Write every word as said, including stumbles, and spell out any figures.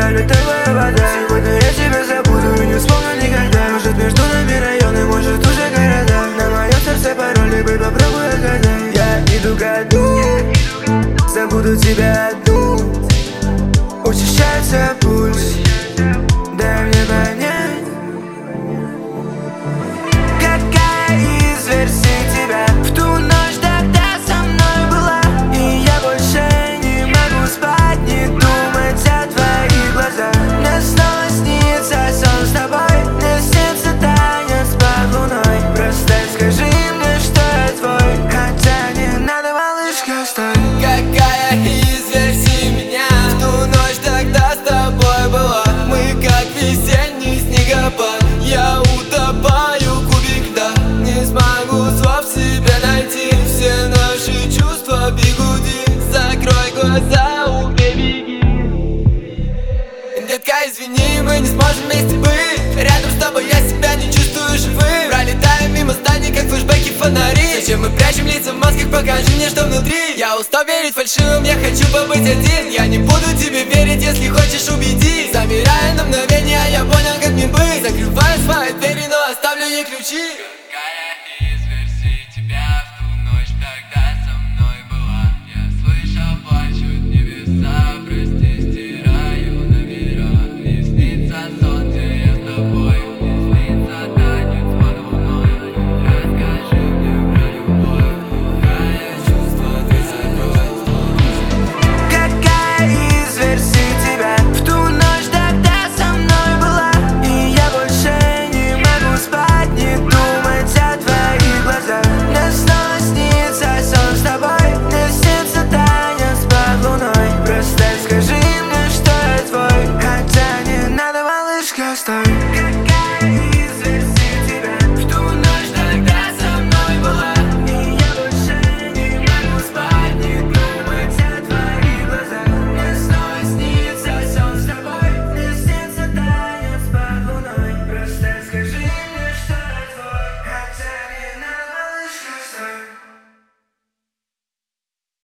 тебя литовая вода. Сегодня я тебя забуду и не вспомню никогда. Может между нами районы, может уже города. На моем сердце пароли, бэй, попробуй отгадай. Я иду ко дну, забуду тебя одну. Учащается пульс, дай мне понять, какая из версий тебя в ту ночь тогда со мной была. И я больше не могу спать, не думать о твоих глазах. Мне снова снится сон с тобой, мне снится танец под луной. Просто скажи мне, что я твой, хотя не надо, малышка, стой. Какая из версий меня в ту ночь тогда с тобой была? Мы как весенний снегопад, я утопаю, кубик льда. Не смогу слов себе найти, все наши чувства бегуди. Закрой глаза, убей, беги. Детка, извини, мы не сможем вместе быть. Рядом с тобой я себя не чувствую живым. Пролетаем мимо зданий, как флешбеки, фонари. Зачем мы прячем лица в масках, покажи мне, что внутри. Я устал верить фальшивым, я хочу побыть один. Я не буду тебе верить, если хочешь, убеди. Замирая на мгновение, я понял, как мне быть. Закрываю свои двери, но оставлю ей ключи.